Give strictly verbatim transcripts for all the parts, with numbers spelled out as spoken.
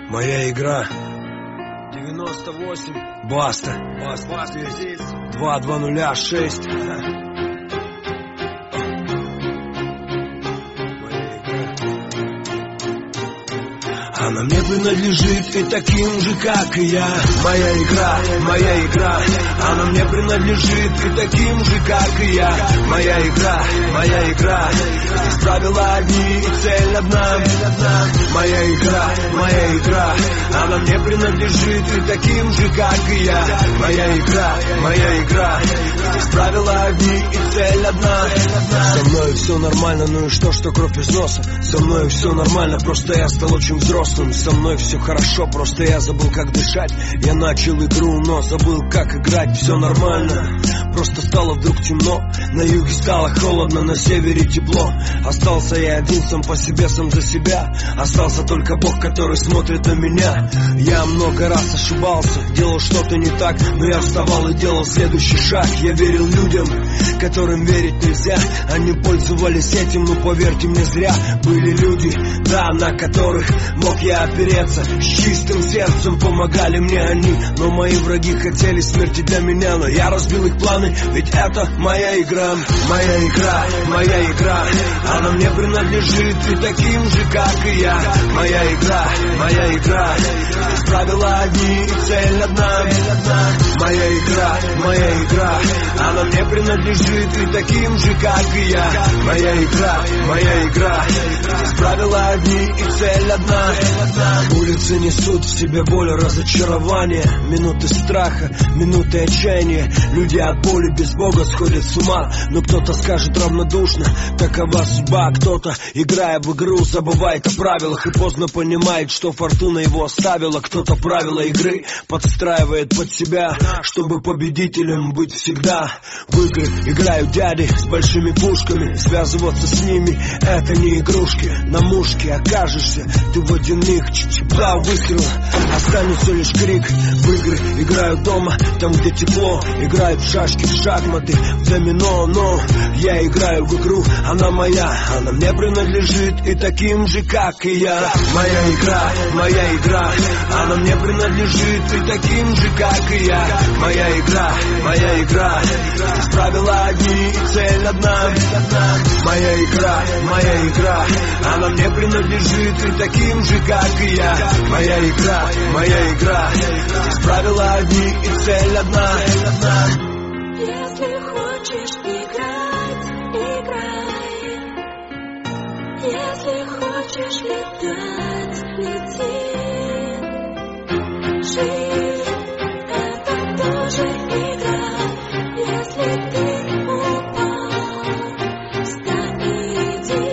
Моя игра. девяносто восемь. Баста. Баста. Баста здесь. два два нуля шесть. Она мне принадлежит и таким же, как и я. Моя игра, моя игра. Она мне принадлежит и таким же, как и я. Моя игра, моя игра. Здесь правила одни и цель одна. Моя игра, моя игра. Она мне принадлежит и таким же, как и я. Моя игра, моя игра. Здесь правила одни и цель одна. Со мной все нормально, ну и что, что кровь из носа. Со мной все нормально, просто я стал очень взрослым. Со мной все хорошо, просто я забыл, как дышать. Я начал игру, но забыл, как играть. Все нормально, просто стало вдруг темно. На юге стало холодно, на севере тепло. Остался я один сам по себе, сам за себя. Остался только Бог, который смотрит на меня. Я много раз ошибался, делал что-то не так, но я вставал и делал следующий шаг. Я верил людям, которым верить нельзя. Они пользовались этим, но поверьте мне, зря. Были люди, да, на которых мог я опереться. С чистым сердцем помогали мне они. Но мои враги хотели смерти для меня. Но я разбил их планы, ведь это моя игра. Моя игра, моя игра. Она мне принадлежит и таким же, как и я. Моя игра, моя игра. Здесь правила одни и цель одна. Моя игра, моя игра. Она мне принадлежит и таким же, как и я. Моя игра, моя игра. Здесь правила одни и цель одна. Улицы несут в себе боль, разочарование. Минуты страха, минуты отчаяния. Люди от боли без Бога сходят с ума. Но кто-то скажет равнодушно, такова судьба. Кто-то, играя в игру, забывает о правилах и поздно понимает, что фортуна его оставила. Кто-то правила игры подстраивает под себя, чтобы победителем быть всегда. В игры играют дяди с большими пушками. Связываться с ними — это не игрушки. На мушке окажешься ты в один миг. Два выстрела, останется лишь крик. В игры играют дома, там где тепло. Играют в шашки, в шахматы, в домино. Но я играю в игру, она моя. Она мне принадлежит и таким же, как и я. Моя игра, моя игра. Она мне принадлежит и таким же, как и я. Моя игра, моя игра. Здесь правила одни и цель одна. Моя игра, моя игра. Она мне принадлежит и таким же, как и я. Моя игра, моя игра. Здесь правила одни и цель одна. Если хочешь играть, играй. Если хочешь летать, лети. Жизнь — это тоже игра. Если ты упал, встань и иди.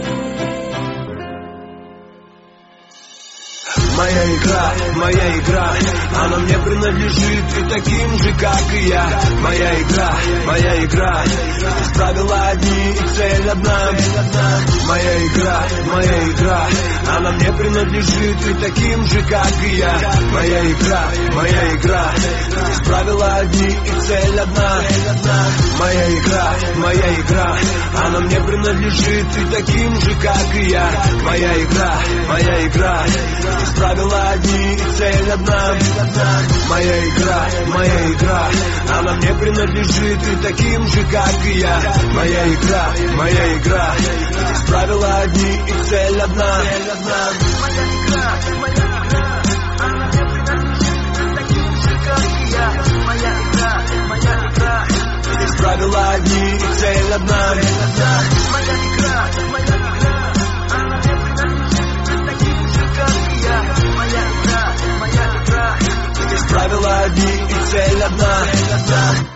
Моя игра, моя игра. Она мне принадлежит и таким же, как и я. Моя игра, моя игра. Здесь правила одни и цель одна. Моя игра, моя игра. Она мне принадлежит и таким же, как и я. Моя игра, моя игра. Здесь правила одни и цель одна. Моя игра, моя игра. Она мне принадлежит и таким же, как и я. Моя игра, моя игра. Здесь правила одни и цель одна. Моя игра, моя игра. Она мне принадлежит и таким же, как и я. Моя игра, моя игра. Здесь правила одни и цель одна. Моя игра, моя игра. Она мне принадлежит и таким же, как и я. Моя игра, моя игра. Здесь правила одни и цель одна. Моя игра, моя игра. Она мне принадлежит и таким же, как и я. Моя игра, моя игра. Здесь правила одни и цель одна.